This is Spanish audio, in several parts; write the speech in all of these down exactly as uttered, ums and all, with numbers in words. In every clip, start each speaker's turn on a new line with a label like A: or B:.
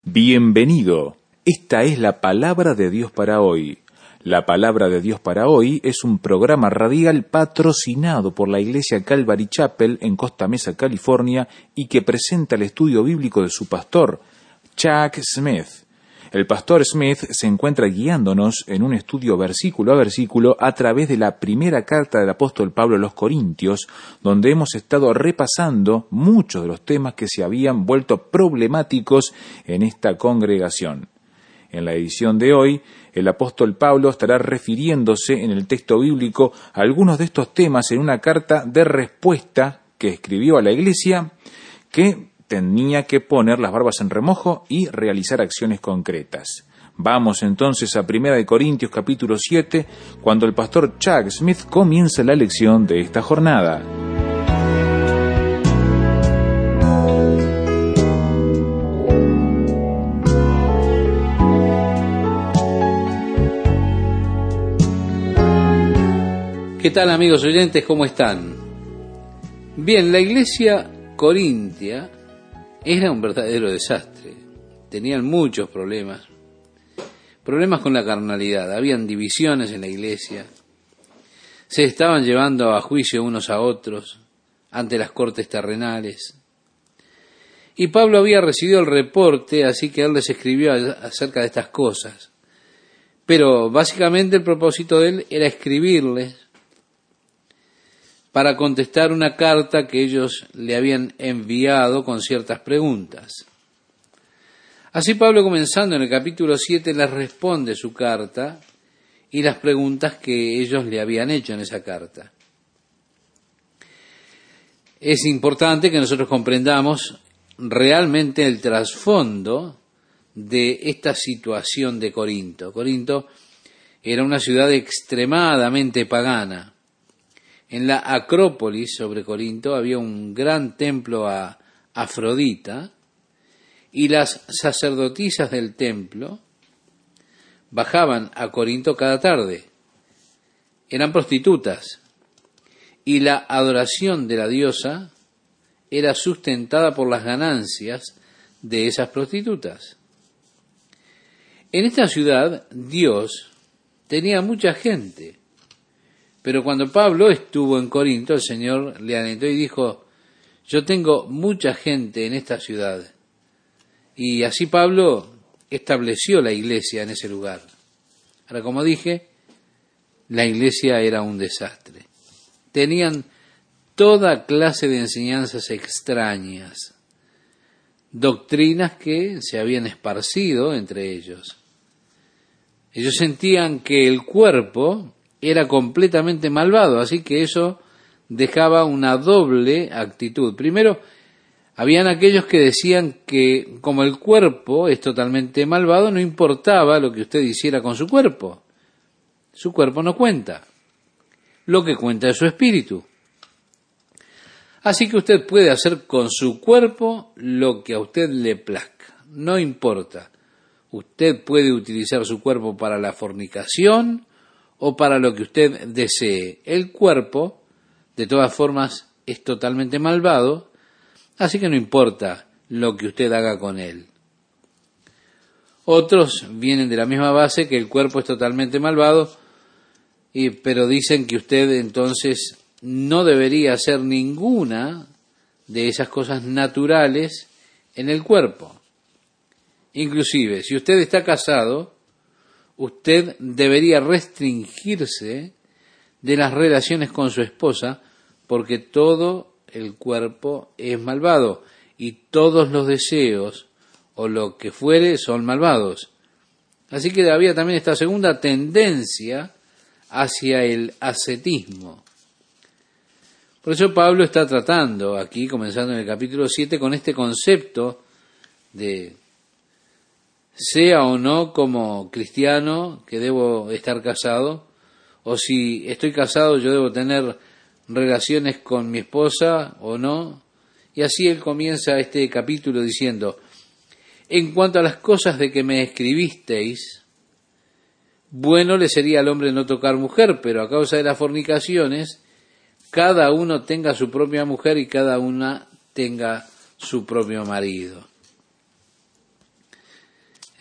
A: Bienvenido. Esta es la palabra de Dios para hoy. La palabra de Dios para hoy es un programa radial patrocinado por la Iglesia Calvary Chapel en Costa Mesa, California, y que presenta el estudio bíblico de su pastor, Chuck Smith. El pastor Smith se encuentra guiándonos en un estudio versículo a versículo a través de la primera carta del apóstol Pablo a los Corintios, donde hemos estado repasando muchos de los temas que se habían vuelto problemáticos en esta congregación. En la edición de hoy, el apóstol Pablo estará refiriéndose en el texto bíblico a algunos de estos temas en una carta de respuesta que escribió a la iglesia que tenía que poner las barbas en remojo y realizar acciones concretas. Vamos entonces a primera de Corintios capítulo siete, cuando el pastor Chuck Smith comienza la lección de esta jornada.
B: ¿Qué tal, amigos oyentes? ¿Cómo están? Bien, la iglesia corintia era un verdadero desastre. Tenían muchos problemas. Problemas con la carnalidad. Habían divisiones en la iglesia. Se estaban llevando a juicio unos a otros ante las cortes terrenales. Y Pablo había recibido el reporte, así que él les escribió acerca de estas cosas. Pero básicamente el propósito de él era escribirles para contestar una carta que ellos le habían enviado con ciertas preguntas. Así Pablo, comenzando en el capítulo siete, les responde su carta y las preguntas que ellos le habían hecho en esa carta. Es importante que nosotros comprendamos realmente el trasfondo de esta situación de Corinto. Corinto era una ciudad extremadamente pagana. En la Acrópolis sobre Corinto había un gran templo a Afrodita y las sacerdotisas del templo bajaban a Corinto cada tarde. Eran prostitutas y la adoración de la diosa era sustentada por las ganancias de esas prostitutas. En esta ciudad Dios tenía mucha gente. Pero cuando Pablo estuvo en Corinto, el Señor le alentó y dijo: yo tengo mucha gente en esta ciudad. Y así Pablo estableció la iglesia en ese lugar. Ahora, como dije, la iglesia era un desastre. Tenían toda clase de enseñanzas extrañas, doctrinas que se habían esparcido entre ellos. Ellos sentían que el cuerpo era completamente malvado, así que eso dejaba una doble actitud. Primero, habían aquellos que decían que como el cuerpo es totalmente malvado, no importaba lo que usted hiciera con su cuerpo. Su cuerpo no cuenta. Lo que cuenta es su espíritu. Así que usted puede hacer con su cuerpo lo que a usted le plazca. No importa. Usted puede utilizar su cuerpo para la fornicación o para lo que usted desee. El cuerpo, de todas formas, es totalmente malvado, así que no importa lo que usted haga con él. Otros vienen de la misma base, que el cuerpo es totalmente malvado, y, pero dicen que usted entonces no debería hacer ninguna de esas cosas naturales en el cuerpo. Inclusive, si usted está casado, usted debería restringirse de las relaciones con su esposa, porque todo el cuerpo es malvado y todos los deseos o lo que fuere son malvados. Así que había también esta segunda tendencia hacia el ascetismo. Por eso Pablo está tratando aquí, comenzando en el capítulo siete, con este concepto de sea o no como cristiano que debo estar casado, o si estoy casado yo debo tener relaciones con mi esposa o no. Y así él comienza este capítulo diciendo: en cuanto a las cosas de que me escribisteis, bueno le sería al hombre no tocar mujer, pero a causa de las fornicaciones, cada uno tenga su propia mujer y cada una tenga su propio marido.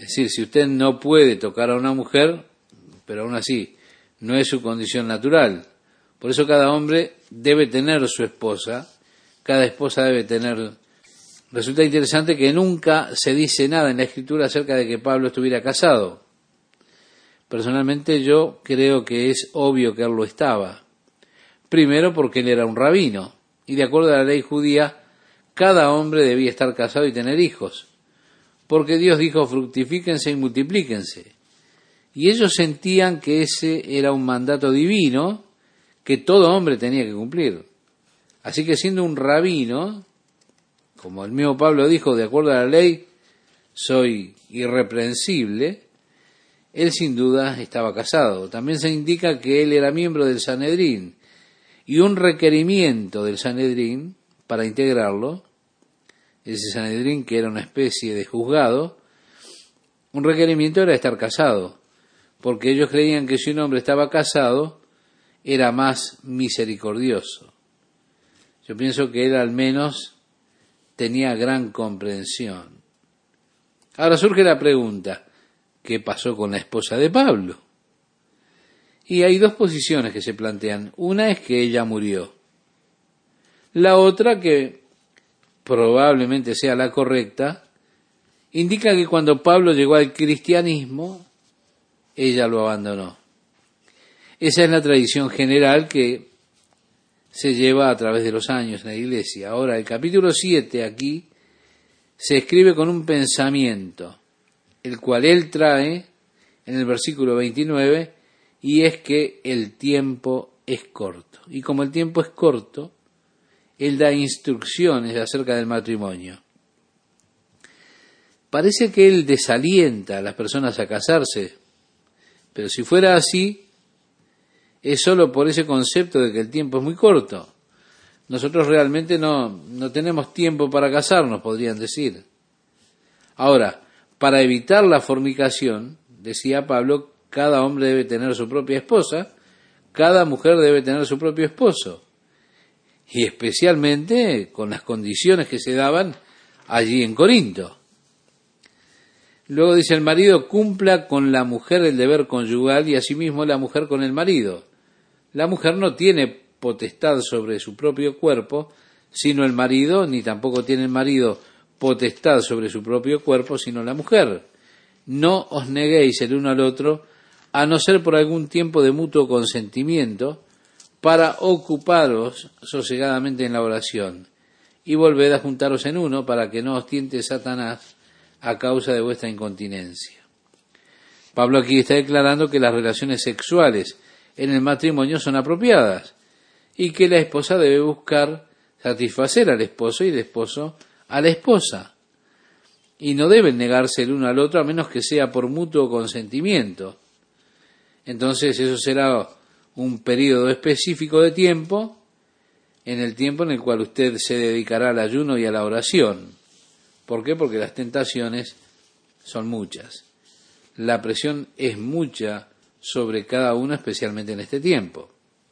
B: Es decir, si usted no puede tocar a una mujer, pero aún así no es su condición natural. Por eso cada hombre debe tener su esposa, cada esposa debe tener. Resulta interesante que nunca se dice nada en la Escritura acerca de que Pablo estuviera casado. Personalmente yo creo que es obvio que él lo estaba. Primero porque él era un rabino, y de acuerdo a la ley judía, cada hombre debía estar casado y tener hijos, porque Dios dijo, fructifíquense y multiplíquense. Y ellos sentían que ese era un mandato divino que todo hombre tenía que cumplir. Así que siendo un rabino, como el mismo Pablo dijo, de acuerdo a la ley, soy irreprensible, él sin duda estaba casado. También se indica que él era miembro del Sanedrín, y un requerimiento del Sanedrín para integrarlo, ese Sanedrín que era una especie de juzgado, un requerimiento era estar casado, porque ellos creían que si un hombre estaba casado, era más misericordioso. Yo pienso que él al menos tenía gran comprensión. Ahora surge la pregunta, ¿qué pasó con la esposa de Pablo? Y hay dos posiciones que se plantean. Una es que ella murió. La otra, que probablemente sea la correcta, indica que cuando Pablo llegó al cristianismo, ella lo abandonó. Esa es la tradición general que se lleva a través de los años en la iglesia. Ahora, el capítulo siete aquí se escribe con un pensamiento, el cual él trae en el versículo veintinueve, y es que el tiempo es corto. Y como el tiempo es corto, él da instrucciones acerca del matrimonio. Parece que él desalienta a las personas a casarse, pero si fuera así, es solo por ese concepto de que el tiempo es muy corto. Nosotros realmente no, no tenemos tiempo para casarnos, podrían decir. Ahora, para evitar la fornicación, decía Pablo, cada hombre debe tener su propia esposa, cada mujer debe tener su propio esposo, y especialmente con las condiciones que se daban allí en Corinto. Luego dice, el marido cumpla con la mujer el deber conyugal y asimismo la mujer con el marido. La mujer no tiene potestad sobre su propio cuerpo, sino el marido, ni tampoco tiene el marido potestad sobre su propio cuerpo, sino la mujer. No os neguéis el uno al otro, a no ser por algún tiempo de mutuo consentimiento, para ocuparos sosegadamente en la oración, y volved a juntaros en uno, para que no os tiente Satanás a causa de vuestra incontinencia. Pablo aquí está declarando que las relaciones sexuales en el matrimonio son apropiadas, y que la esposa debe buscar satisfacer al esposo y el esposo a la esposa, y no deben negarse el uno al otro a menos que sea por mutuo consentimiento. Entonces eso será un periodo específico de tiempo, en el tiempo en el cual usted se dedicará al ayuno y a la oración. ¿Por qué? Porque las tentaciones son muchas. La presión es mucha sobre cada uno, especialmente en este tiempo.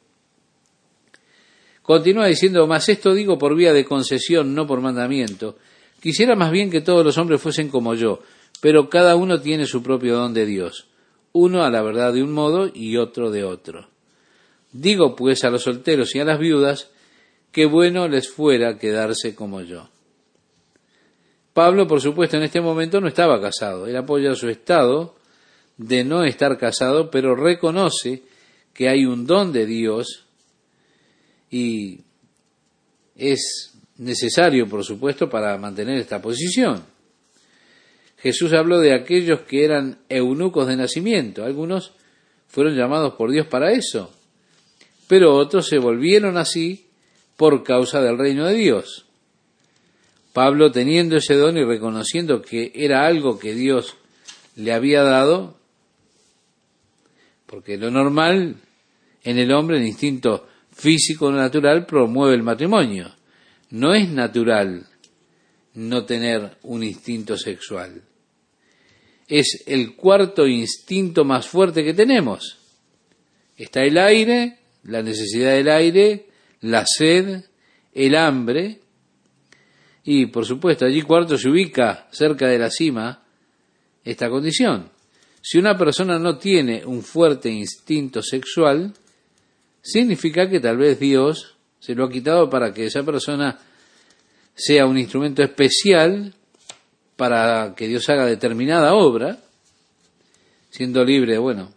B: Continúa diciendo, mas esto digo por vía de concesión, no por mandamiento. Quisiera más bien que todos los hombres fuesen como yo, pero cada uno tiene su propio don de Dios, uno a la verdad de un modo y otro de otro. Digo pues a los solteros y a las viudas, que bueno les fuera quedarse como yo. Pablo, por supuesto, en este momento no estaba casado. Él apoya su estado de no estar casado, pero reconoce que hay un don de Dios y es necesario, por supuesto, para mantener esta posición. Jesús habló de aquellos que eran eunucos de nacimiento. Algunos fueron llamados por Dios para eso, pero otros se volvieron así por causa del reino de Dios. Pablo, teniendo ese don y reconociendo que era algo que Dios le había dado, porque lo normal en el hombre, el instinto físico natural, promueve el matrimonio. No es natural no tener un instinto sexual. Es el cuarto instinto más fuerte que tenemos. Está el aire, la necesidad del aire, la sed, el hambre, y por supuesto allí cuarto se ubica cerca de la cima esta condición. Si una persona no tiene un fuerte instinto sexual, significa que tal vez Dios se lo ha quitado para que esa persona sea un instrumento especial para que Dios haga determinada obra, siendo libre, bueno,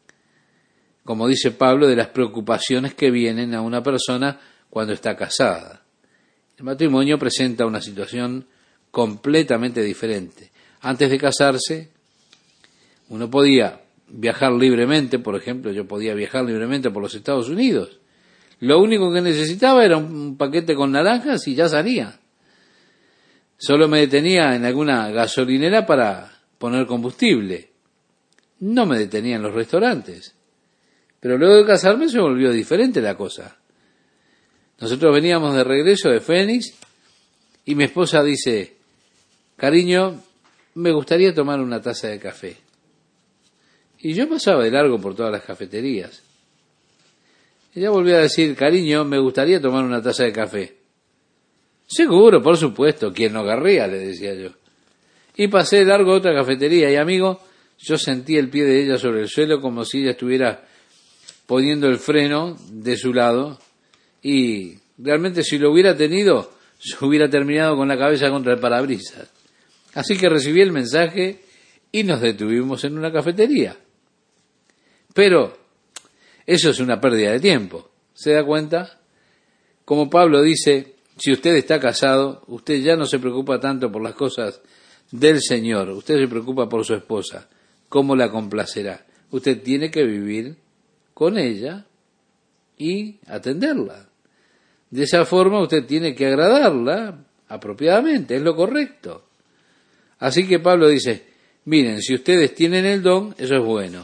B: como dice Pablo, de las preocupaciones que vienen a una persona cuando está casada. El matrimonio presenta una situación completamente diferente. Antes de casarse, uno podía viajar libremente, por ejemplo, yo podía viajar libremente por los Estados Unidos. Lo único que necesitaba era un paquete con naranjas y ya salía. Solo me detenía en alguna gasolinera para poner combustible. No me detenía en los restaurantes. Pero luego de casarme se volvió diferente la cosa. Nosotros veníamos de regreso de Phoenix y mi esposa dice, cariño, me gustaría tomar una taza de café. Y yo pasaba de largo por todas las cafeterías. Ella volvió a decir, cariño, me gustaría tomar una taza de café. Seguro, por supuesto, quien no querría, le decía yo. Y pasé de largo a otra cafetería y, amigo, yo sentí el pie de ella sobre el suelo como si ella estuviera poniendo el freno de su lado y realmente si lo hubiera tenido, yo hubiera terminado con la cabeza contra el parabrisas. Así que recibí el mensaje y nos detuvimos en una cafetería. Pero eso es una pérdida de tiempo. ¿Se da cuenta? Como Pablo dice, si usted está casado, usted ya no se preocupa tanto por las cosas del Señor. Usted se preocupa por su esposa. ¿Cómo la complacerá? Usted tiene que vivir con ella y atenderla. De esa forma usted tiene que agradarla apropiadamente, es lo correcto. Así que Pablo dice, miren, si ustedes tienen el don, eso es bueno.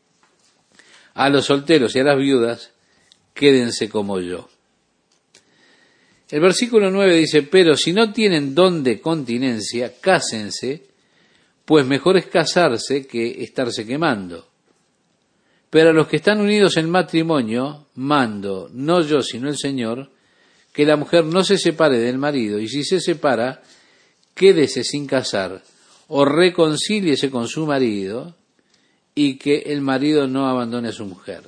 B: A los solteros y a las viudas, quédense como yo. El versículo nueve dice, pero si no tienen don de continencia, cásense, pues mejor es casarse que estarse quemando. Pero a los que están unidos en matrimonio, mando, no yo sino el Señor, que la mujer no se separe del marido, y si se separa, quédese sin casar, o reconcíliese con su marido, y que el marido no abandone a su mujer.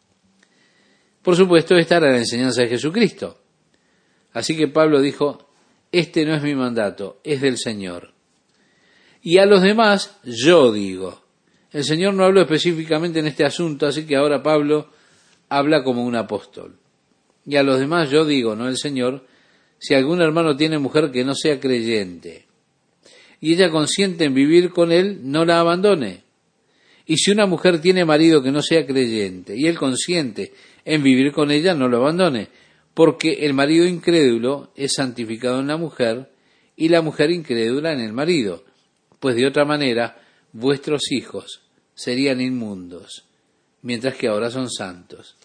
B: Por supuesto, esta era la enseñanza de Jesucristo. Así que Pablo dijo, este no es mi mandato, es del Señor. Y a los demás, yo digo. El Señor no habló específicamente en este asunto, así que ahora Pablo habla como un apóstol. Y a los demás yo digo, no el Señor, si algún hermano tiene mujer que no sea creyente, y ella consiente en vivir con él, no la abandone. Y si una mujer tiene marido que no sea creyente, y él consiente en vivir con ella, no lo abandone, porque el marido incrédulo es santificado en la mujer, y la mujer incrédula en el marido, pues de otra manera vuestros hijos serían inmundos, mientras que ahora son santos.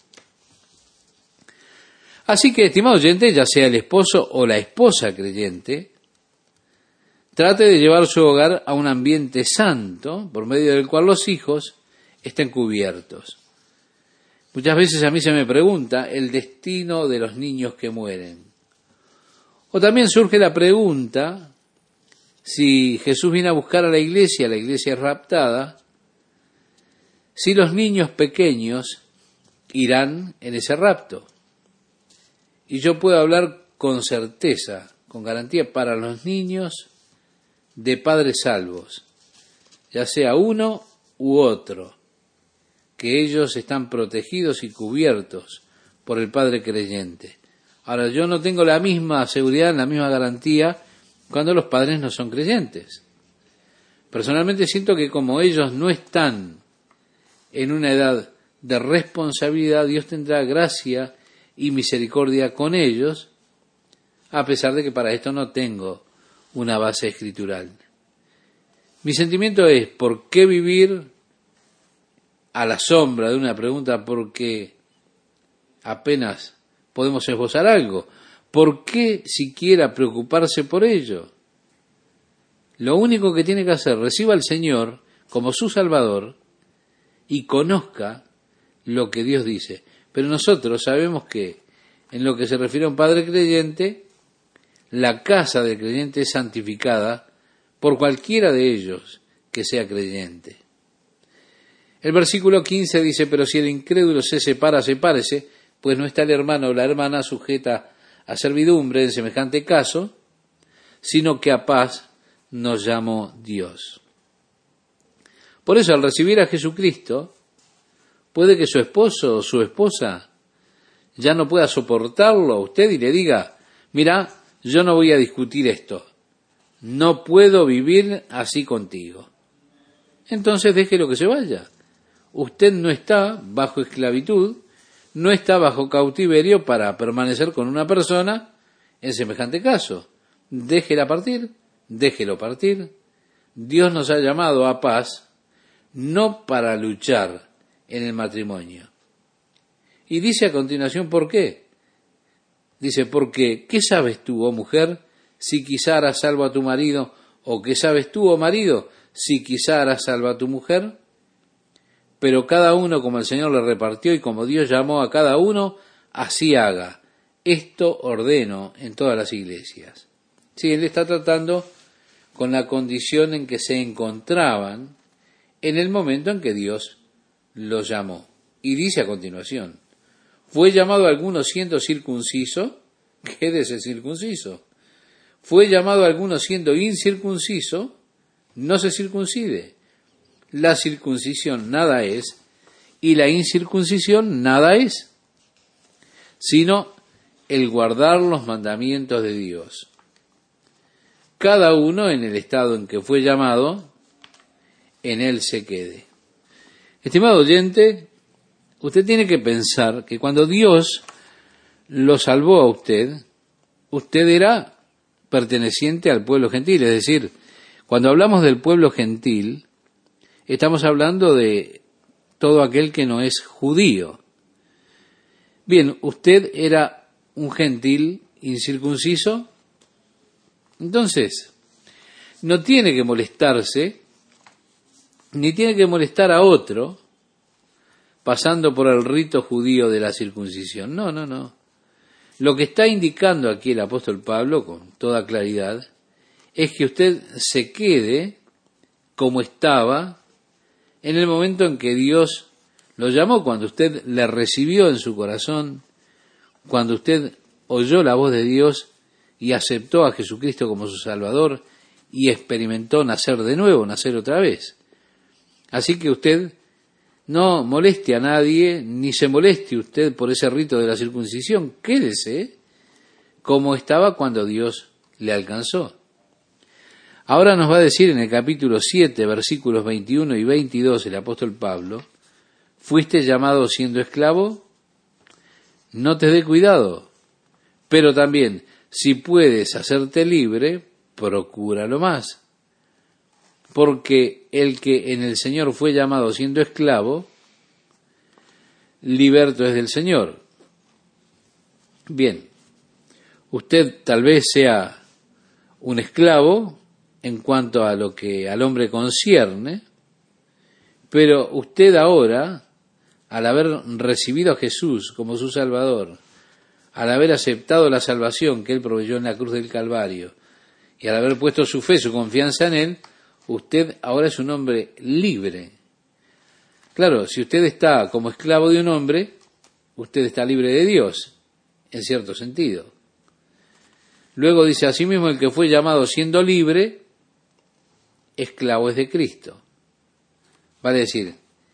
B: Así que, estimado oyente, ya sea el esposo o la esposa creyente, trate de llevar su hogar a un ambiente santo, por medio del cual los hijos estén cubiertos. Muchas veces a mí se me pregunta el destino de los niños que mueren. O también surge la pregunta, si Jesús viene a buscar a la iglesia, la iglesia es raptada, si los niños pequeños irán en ese rapto. Y yo puedo hablar con certeza, con garantía, para los niños de padres salvos, ya sea uno u otro, que ellos están protegidos y cubiertos por el Padre creyente. Ahora, yo no tengo la misma seguridad, la misma garantía cuando los padres no son creyentes. Personalmente siento que como ellos no están en una edad de responsabilidad, Dios tendrá gracia y misericordia con ellos, a pesar de que para esto no tengo una base escritural. Mi sentimiento es, ¿por qué vivir a la sombra de una pregunta? Porque apenas podemos esbozar algo. ¿Por qué siquiera preocuparse por ello? Lo único que tiene que hacer, reciba al Señor como su Salvador y conozca lo que Dios dice. Pero nosotros sabemos que en lo que se refiere a un padre creyente, la casa del creyente es santificada por cualquiera de ellos que sea creyente. El versículo quince dice, pero si el incrédulo se separa, sepárese, pues no está el hermano o la hermana sujeta a servidumbre en semejante caso, sino que a paz nos llamó Dios. Por eso, al recibir a Jesucristo, puede que su esposo o su esposa ya no pueda soportarlo a usted y le diga, mira, yo no voy a discutir esto, no puedo vivir así contigo. Entonces déjelo que se vaya. Usted no está bajo esclavitud, no está bajo cautiverio para permanecer con una persona en semejante caso. Déjela partir, déjelo partir. Dios nos ha llamado a paz, no para luchar en el matrimonio. Y dice a continuación, ¿por qué? Dice, porque, ¿qué sabes tú, oh mujer, si quizá harás salvo a tu marido? ¿O qué sabes tú, oh marido, si quizá harás salvo a tu mujer? Pero cada uno como el Señor le repartió y como Dios llamó a cada uno, así haga. Esto ordeno en todas las iglesias. Sí, él está tratando con la condición en que se encontraban en el momento en que Dios los llamó. Y dice a continuación, ¿fue llamado alguno siendo circunciso? Quédese circunciso. ¿Fue llamado alguno siendo incircunciso? No se circuncide. La circuncisión nada es, y la incircuncisión nada es, sino el guardar los mandamientos de Dios. Cada uno en el estado en que fue llamado, en él se quede. Estimado oyente, usted tiene que pensar que cuando Dios lo salvó a usted, usted era perteneciente al pueblo gentil. Es decir, cuando hablamos del pueblo gentil, estamos hablando de todo aquel que no es judío. Bien, usted era un gentil incircunciso, entonces no tiene que molestarse, ni tiene que molestar a otro pasando por el rito judío de la circuncisión. No, no, no. Lo que está indicando aquí el apóstol Pablo con toda claridad es que usted se quede como estaba en el momento en que Dios lo llamó, cuando usted le recibió en su corazón, cuando usted oyó la voz de Dios y aceptó a Jesucristo como su Salvador y experimentó nacer de nuevo, nacer otra vez. Así que usted no moleste a nadie, ni se moleste usted por ese rito de la circuncisión. Quédese como estaba cuando Dios le alcanzó. Ahora nos va a decir en el capítulo siete, versículos veintiuno y veintidós, el apóstol Pablo, ¿fuiste llamado siendo esclavo? No te dé cuidado, pero también, si puedes hacerte libre, procúralo más. Porque el que en el Señor fue llamado siendo esclavo, liberto es del Señor. Bien, usted tal vez sea un esclavo en cuanto a lo que al hombre concierne, pero usted ahora, al haber recibido a Jesús como su Salvador, al haber aceptado la salvación que Él proveyó en la cruz del Calvario, y al haber puesto su fe, su confianza en Él, usted ahora es un hombre libre. Claro, si usted está como esclavo de un hombre, usted está libre de Dios, en cierto sentido. Luego dice, asimismo el que fue llamado siendo libre, esclavo es de Cristo. Vale decir,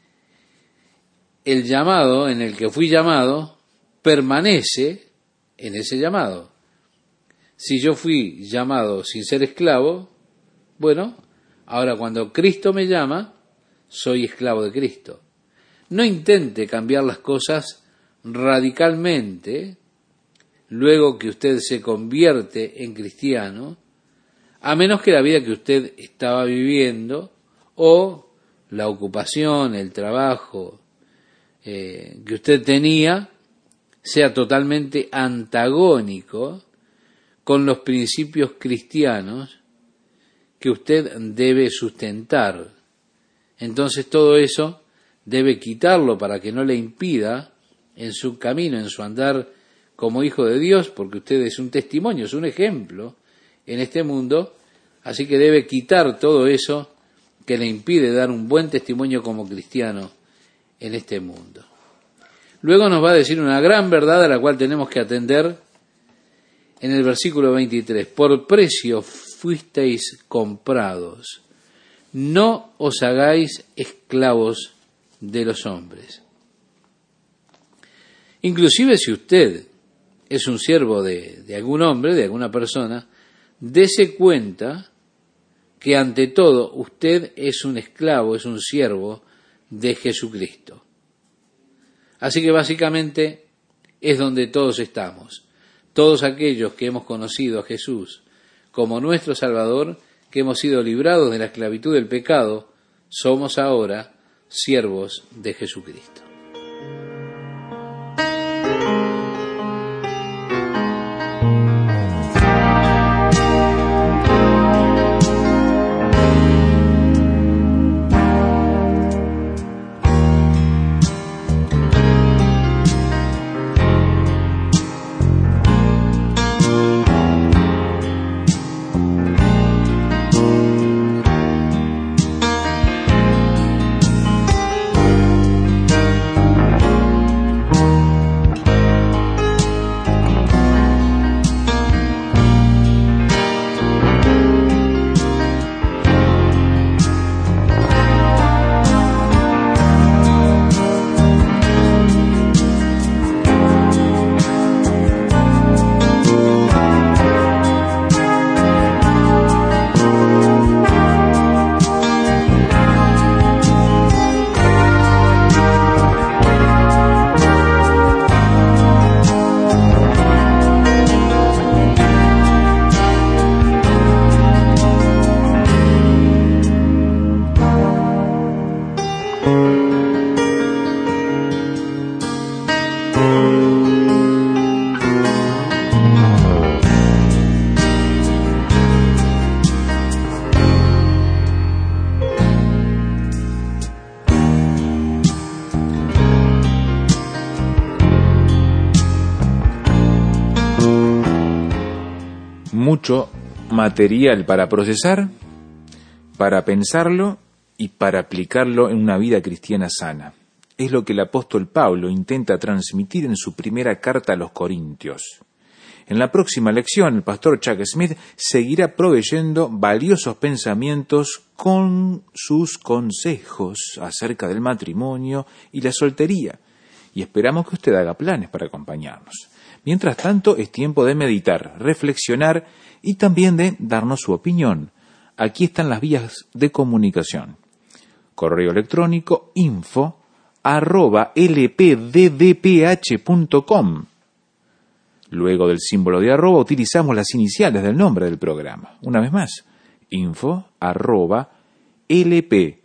B: el llamado en el que fui llamado permanece en ese llamado. Si yo fui llamado sin ser esclavo, bueno, ahora cuando Cristo me llama, soy esclavo de Cristo. No intente cambiar las cosas radicalmente luego que usted se convierte en cristiano, a menos que la vida que usted estaba viviendo o la ocupación, el trabajo eh, que usted tenía sea totalmente antagónico con los principios cristianos que usted debe sustentar. Entonces todo eso debe quitarlo para que no le impida en su camino, en su andar como hijo de Dios, porque usted es un testimonio, es un ejemplo en este mundo, así que debe quitar todo eso que le impide dar un buen testimonio como cristiano en este mundo. Luego nos va a decir una gran verdad a la cual tenemos que atender en el versículo veintitrés. Por precio fuisteis comprados, no os hagáis esclavos de los hombres. Inclusive si usted es un siervo de, de algún hombre, de alguna persona, dése cuenta que ante todo usted es un esclavo, es un siervo de Jesucristo. Así que básicamente es donde todos estamos. Todos aquellos que hemos conocido a Jesús como nuestro Salvador, que hemos sido librados de la esclavitud del pecado, somos ahora siervos de Jesucristo.
A: Mucho material para procesar, para pensarlo y para aplicarlo en una vida cristiana sana. Es lo que el apóstol Pablo intenta transmitir en su primera carta a los Corintios. En la próxima lección, el pastor Chuck Smith seguirá proveyendo valiosos pensamientos con sus consejos acerca del matrimonio y la soltería, y esperamos que usted haga planes para acompañarnos. Mientras tanto, es tiempo de meditar, reflexionar y también de darnos su opinión. Aquí están las vías de comunicación. Correo electrónico info arroba lpddph punto com. Luego del símbolo de arroba utilizamos las iniciales del nombre del programa. Una vez más, info arroba lpddph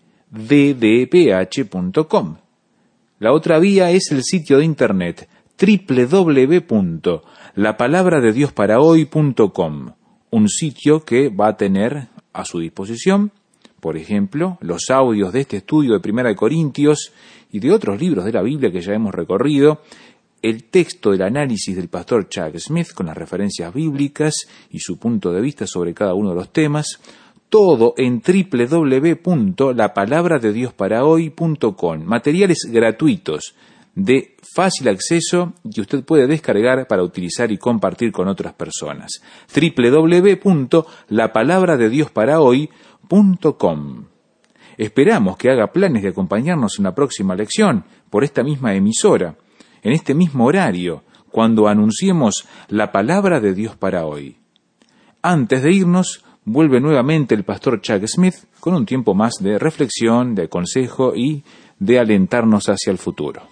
A: punto com. La otra vía es el sitio de internet doble u doble u doble u punto la palabra de dios para hoy punto com, un sitio que va a tener a su disposición, por ejemplo, los audios de este estudio de Primera de Corintios y de otros libros de la Biblia que ya hemos recorrido, el texto del análisis del pastor Chuck Smith con las referencias bíblicas y su punto de vista sobre cada uno de los temas, todo en doble u doble u doble u punto la palabra de dios para hoy punto com, materiales gratuitos de fácil acceso que usted puede descargar para utilizar y compartir con otras personas. doble u doble u doble u punto la palabra de dios para hoy punto com. Esperamos que haga planes de acompañarnos en la próxima lección por esta misma emisora, en este mismo horario, cuando anunciemos la palabra de Dios para hoy. Antes de irnos, vuelve nuevamente el pastor Chuck Smith con un tiempo más de reflexión, de consejo y de alentarnos hacia el futuro.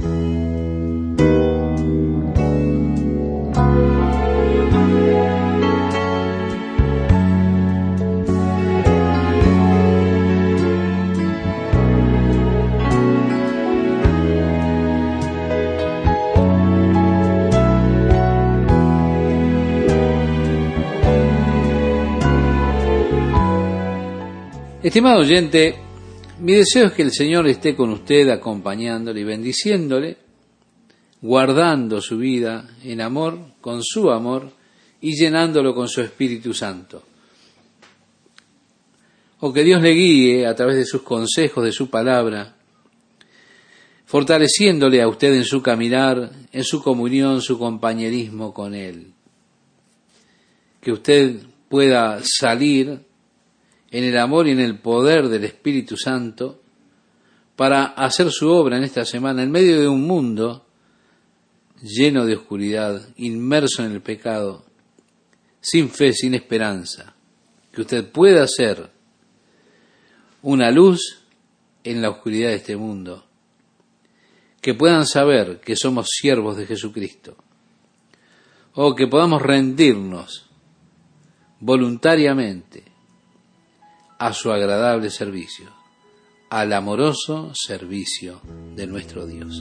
B: Estimado oyente, mi deseo es que el Señor esté con usted, acompañándole y bendiciéndole, guardando su vida en amor, con su amor, y llenándolo con su Espíritu Santo. o que Dios le guíe a través de sus consejos, de su palabra, fortaleciéndole a usted en su caminar, en su comunión, su compañerismo con Él. Que usted pueda salir en el amor y en el poder del Espíritu Santo para hacer su obra en esta semana en medio de un mundo lleno de oscuridad, inmerso en el pecado, sin fe, sin esperanza. Que usted pueda ser una luz en la oscuridad de este mundo. Que puedan saber que somos siervos de Jesucristo. O que podamos rendirnos voluntariamente a su agradable servicio, al amoroso servicio de nuestro Dios.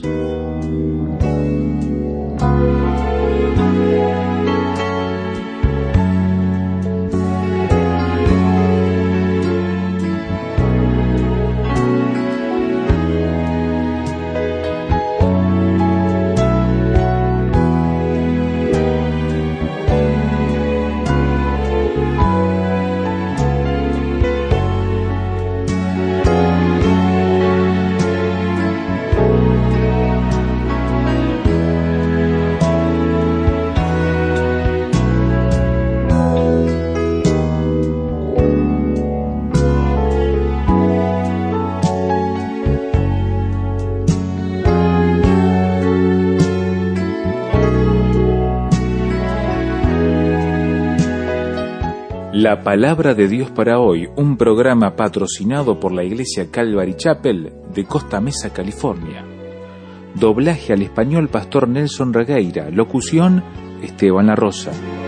A: La palabra de Dios para hoy, un programa patrocinado por la Iglesia Calvary Chapel de Costa Mesa, California. Doblaje al español Pastor Nelson Regueira, locución Esteban La Rosa.